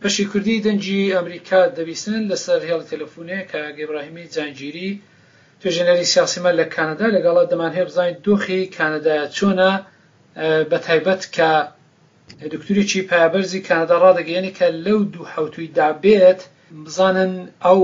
بەشی کوردی دەنگی ئەمریکا دەبیستن لەسەر هێڵ تەلەفۆنێ کە ئیبراهیمی جانگیری توێژێنەری سیاسیمان لە کانەدا لەگەڵا دەمانهەیە بزانین دۆخی کانەدایە چۆنە بەتایبەت کە دکتۆرێکی پایابەرزی کانەدا ڕادەگەیەنی کە لەو دوو حوتویدا بێت بزانن ئەو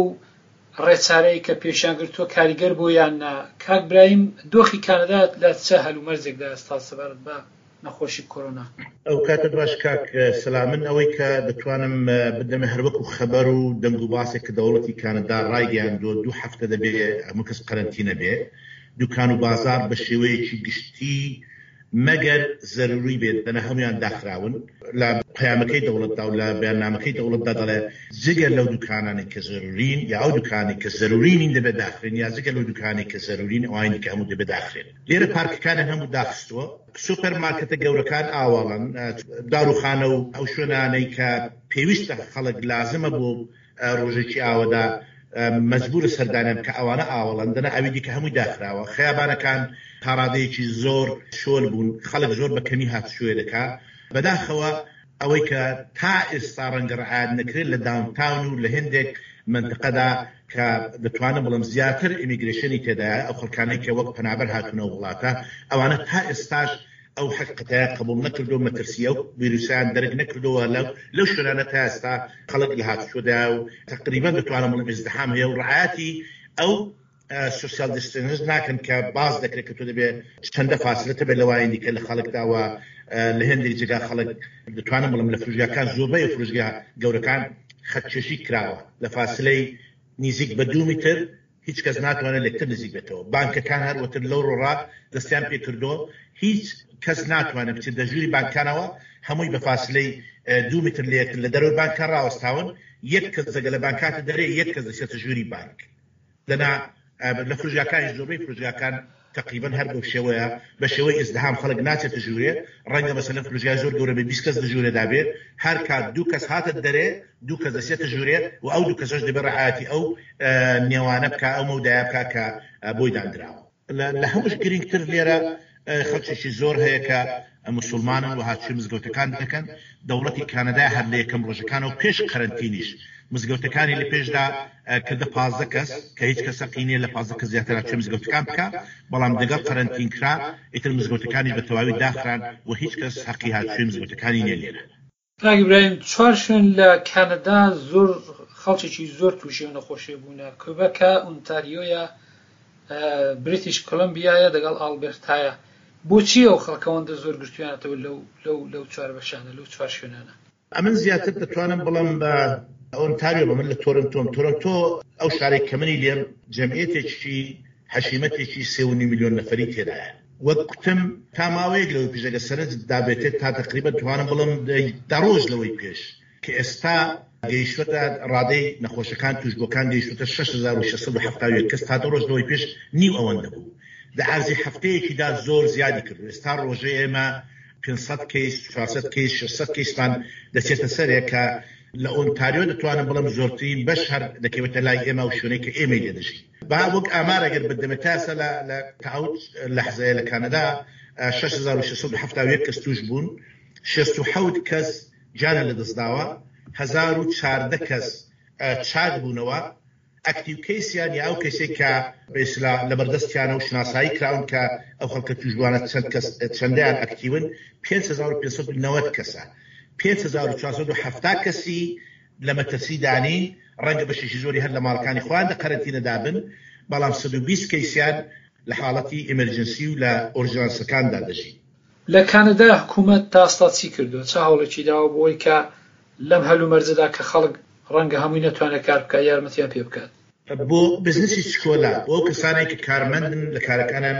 ڕێچارەی کە پێشیانگرتووە کاریگەر بۆ یان نا. کاک برایم دۆخی کانەدا لە چه هەلومەرزێکدا ئێستا سەبارەت بە نەخۆشی کۆرۆنا؟ ئەو کاتە باش کاک سەلامن ئەوەی کە دەتوانم بدەمە هەروەکو خەبەر و دەنگ و باسێک کە دەوڵەتی کانەدا ڕایگەیاندووە 2 هەفتە دەبێ هەموو کەس قەرەنتینە بێ، دوکان و بازار بە شێوەیەکی گشتی مەگەر زەروری بێت دەنە هەمویان داخراون لە پەیامەکەی دەوڵەتدا و لە بەیاننامەکەی دەوڵەتدا دەڵێ جگەر لەو دوکانانێک کە زەرورین یا ئەو دوکانێک کە زەرورینین دەبێت داخرێن یا جگەر لەو دوکانێک کە زەرورین ئەوانی کە هەموو دەبێت داخرێن. لێرە پارکەکانە هەموو داخستووە، سوپەرمارکێتە گەورەکان ئاواڵن، داروخانە و ئەو شوێنانەی کە پێویستە خەڵک لازمە بۆ ڕۆژێکی ئاوەدا مەجبورە سەردانیان کە ئەوانە ئاوەڵەن دەنە ئەوی دیکە هەمووی داخراوە. خەیابانەکان پارادەیەکی زۆر شۆل بوون، خەڵک زۆر بە کەمی هاتشوێ دەکات. بەداخەوە ئەوەی کە تا ئێستا ڕەنگە ڕعایەت نەکرێت لە داونتاون و لە هێندێک منطقەدا کە دەتوانم بڵم زیاتر ئیمیگرێشنی تێدایە، ئەو خەڵکانەی کە وەک پەنابەر هاتوونەوە وڵاتە ئەوانە تا ئێستاش ئەو حقیقەتەیە قبول نەکردو، مەترسیە و ڤیرۆسیان دەرک نەکردەوە لەو شوێنانە تا ئێستا خەڵک لە هاتوچۆدا و تقریبا دەتوانم بڵم ئیزدحام هەیە و ڕعایەتی ئەو سوسیال دیستنس ناکەن کە باز دەکرێت کە تۆ دەبێت چەندە فاصلەتە بێت لەوایە دیکە لە خەڵکداوە لە هێندێک جگا خەڵک دەتوانم بڵم لە فروشگاکان زۆربەی فروشگا گەورەکان خەتکێشی کراوە لە فاصلەی نزیک بە 2 متر هیچ کەس ناتوانێت لەکتر نزیک بێتەوە. بانکەکان هەروەتر لەو ڕۆڕا دەستیان پێ کردەوە هیچ کەس ناتوانێت بچێت دەژووری بانکانەوە هەمووی بە فاصلەی 2 متر لە دەروی بانکان ڕاوەستاون، یەک کەس جگە لە بانکاتە دەرێ یەک کەس دەچێتە ژووری بانک. لەنا لە فروشگاکانی زۆربەی فروشگاکان تقریبا هەر بەو شێوەیە بە شێوەی ئیزدحام خەڵک ناچێتە ژوورێ، ڕەنگە مەسەلەن فروشگای زۆر گەورە بێ 20 کەس لە ژوورێدا بێت، هەر کات 2 کەس هاتە دەرێ 2 کەس دەچێتە ژوورێ و ئەو 2 کەسەش دەبێت ڕعایەتی ئەو نێوانە بکە، ئەو مەودایە بکە کە بۆی دانراوە. لە هەمووش گرنگتر لێرە خەڵکێکی زۆر هەیە کە مسلمانن و هاتوچۆی مزگەوتەکان دەکەن. دەوڵەتی کانەدا هەر لە یەکەم ڕۆژەکانەوە پێش قەرەنتینیش مزگەوتەکانی لە پێشدا کردە 15 کەس کە هیچ کەس حەقی لە 15 کەس زیاتر هاتوچۆی مزگەوتەکان بکە، بەڵام دەگەڵ قەرەنتین کرا ئیتر مزگەوتەکانی بە تەواوی داخران و هیچ کەس حەقی هاتوچۆی مزگەوتەکانی نییە لێرە. کاک ئیبراهیم 4 شوێن لە کانەدا زۆر خەڵکێکی زۆر تووشی نەخۆشی بوونە، کۆبەکە ئۆنتاریۆیە، بریتیش کۆلۆمبیایە لەگەڵ ئالبێرتایە. بۆچی ئەو خەڵکەوەندە زۆر گرتویانەتەوە لەو 4 بەشانە لەو 4 شوێنانە؟ ئەمن زیاتر دەتوانم بڵم بە ئۆنتاریۆ بە من لە تۆرنتۆ ئەو شارێک کە منی لێم جەمعیەتێکی حەشیمەتێکی 3.5 میلیۆن نەفەری تێدایە. وەک گوتم تا ماوەیەک لەوەی پێشەگە سەرنج دابێتێت تا تقریبا توانم بڵم 10 ڕۆژ لەوەی پێش کە ئێستا گەیشتوەتە ڕادەی نەخۆشەکان توشبۆکان گەیشتوتە 6671 کەس تا 2 ڕۆژ لەوەی پێش نیو ئەوەندە بوو. لە عەرزی هەفتەیەکیدا زۆر زیادی کرد. ئێستا ڕۆژەی ئێمە 500 کەیس 400 کەیس 600 کەیسمان دەچێتە سەرێک کە لە ئۆنتاریۆ دەتوانم بڵم زۆرترین بەش هەر دەکەوێتە لای ئێمە و شوێنەی کە ئێمەی لێدەژین. با وەک ئامار ئەگەر بدەمە تاسە لە تەعود لەحزەیە لە کانەدا 6671 کەس توش بوون، 67 کەس جانە لەدەستداوە، 1014 کەس چاک بوونەوە، ئەکتیو کەیسیان یا ئەو کەسێک کە بەئیسلا لەبەردەستیانە و شناسایی کراون کە ئەو خەڵکە توشبوانە چەندیان ئەکتیون 5590 کەسە. 5470 کەسی لە مەترسی دانی ڕەنگە بەشێکی زۆری هەر لە ماڵەکانی خۆیان دە قەرەنتینەدا بن، بەڵام 120 کەیسیان لە حاڵەتی ئێمەرجنسی و لە ئۆرژانسەکاندا دەژین. لە کانەدا حکوومەت تا ئێستا چی کردووە؟ چه هەوڵێکی داوە بۆی کە لەم هەلومەرجەدا کە خەڵک ڕەنگە هەمووی نەتوانێت کار بکات یارمەتیان پێ بکات؟ بۆ بزنسی چکۆلا بۆ کەسانێک کە کارمەندن لە کارەکانیان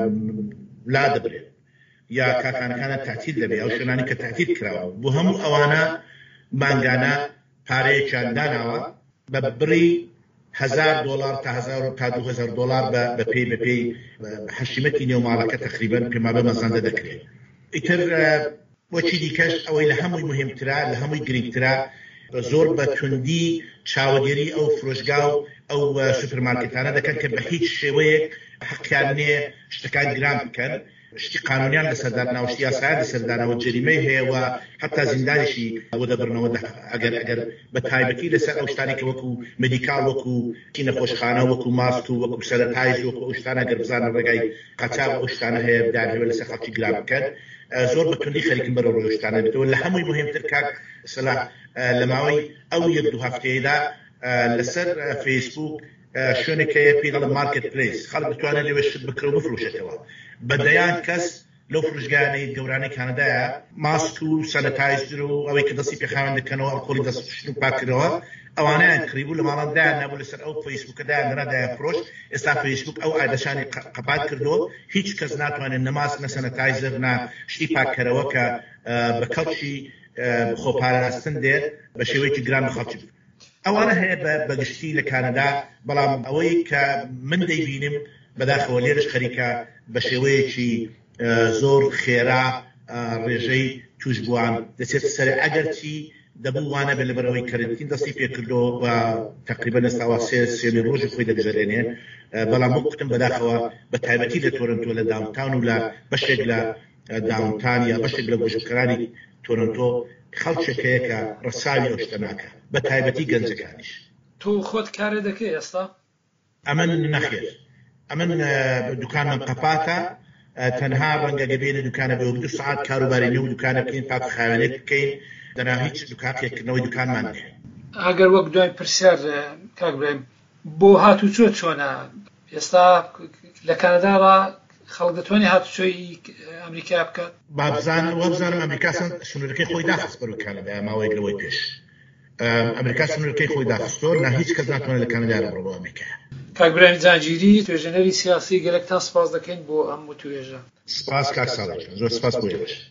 لا دەبرێت یا کارخانەکانە تعتیل دەبێت، ئەو شوێنانی کە تعتیل کراوە بۆ هەموو ئەوانە مانگانە پارەیەکیان داناوە بە بڕی $1000 تا $2000 بە پێی حەشیمەتی نێوماڵەکە تقریبا پێمابە مەزاندە دەکرێت. ئیتر وەچی دیکەش ئەوەی لە هەمووی مهمترا لە هەمووی گرنگترا زۆر بە توندی چاوەگەری ئەو فرۆشگا و ئەو سوپەرمارکێتانە دەکەن کە بە هیچ شێوەیەک حەقیان نێ شتەکان گران بکەن شتی قانونیان لەسەردانەوە شتی یاسایان لەسەردانەوە جەریمەی هەیە و حتا زیندانیشی بۆ دەبڕنەوە ئەگەر بە تایبەتی لەسەر ئەو شتانی کە وەکو مدیکال وەکو کی نەخۆشخانە وەکو ماسک و وەکو سەرەتایز وەکو ئەو شتانە ئەگەر بزانە ڕێگای قاچاغ ئەو شتانە هەیە بدانەوە لەسەر خەڵکی گلاب بکەن زۆر بەتوندی خەریکن بەرەو ڕۆی شتانە بێتەوە لە هەمووی مهمتر کاک سەلاح لە ماوەی ئەو یەک دوو هەفتەیەدا لەسەر فەیسبوک شوێنێک هەیە پێی دەڵێن مارکت پلیس خەڵک بتوانێت لەوێ شت بکرێ و بفرۆشێتەوە بەدەیان کەس لەو فروشگانەی گەورانەی کانەدایە ماسک و سەنەتایزر و ئەوەی کە دەستی پێخاوێن دەکەنەوە ئەڵکۆلی دەستشن و پاکردەوە ئەوانەیان کڕیبوو لە ماڵەندایان نەبوو لەسەر ئەو فەیسبوکەدایان نەدایە فرۆش ئێستا فەیسبوک ئەو ئادەشانی قەپات کردەوە هیچ کەس ناتوانێت نە ماسک نە سەنەتایزر نە شتی پاکەرەوە کە بە کەڵکی خۆپاراستن دێت بە شێوەیەکی گران بخەڵکی ئەوانە هەیە بەگشتی لە کانەدا بەڵام ئەوەی کە من دەیبینم بەداخەوە لێرش خەریکە بە شێوەیەکی زۆر خێرا ڕێژەی توش بووان دەچێت سەر ئەگەرچی دەبوو وانە بێ لەبەرەوەی کەرنتین دەستی پێکردەوە و تقریبا ئێستاوە سێمین ڕۆژی خۆی دەگەڕێنێ بەڵام وەکوتم بەداخەوە بە تایبەتی لە تۆرنتۆ لە داونتاون و لە بەشێک لە داونتان یا بەشێک لە گۆژەکەرانی تۆرنتۆ خەڵکێک هەیە کە ڕەساوی ئەو شتە ناکە بە تایبەتی گەنجەکانیش. تۆ خۆت کارێ دەکەی ئێستا؟ ئەمن نەخێر ئەمن دوکانم قەپاتە تەنها ڕەنگە گەبێنە دوکانە بە 2 ساعت کاروباری نێو دوکانە بکەین پاک خاوێنێک بکەین دەنا هیچ دوکاتێکردنەوەی دوکانمان نێ. ئەگەر وەک دوای پرسیار کاک برایم بۆ هاتوچۆ چۆنە ئێستا لە کانەداڕە خەڵک دەتوانێت هاتوچۆی ئەمریکا بکات؟ وەبزانم ئەمریکا سنوورەکەی خۆی داخست بەرەو کانەدا ماوەیەک لەوەی پێش ئەمریکا سنوورەکەی خۆی داخستۆ نا هیچ کەس ناتوانێت لە کانەدا بڕۆ ئەمریکا. کاک برایمی جانگیری توێژەنەری سیاسی گەلێکتان سپاس دەکەین بۆ ئەم توێژە. سپاس کاک ساڵح، زۆر سپاس بۆ ئێوەش.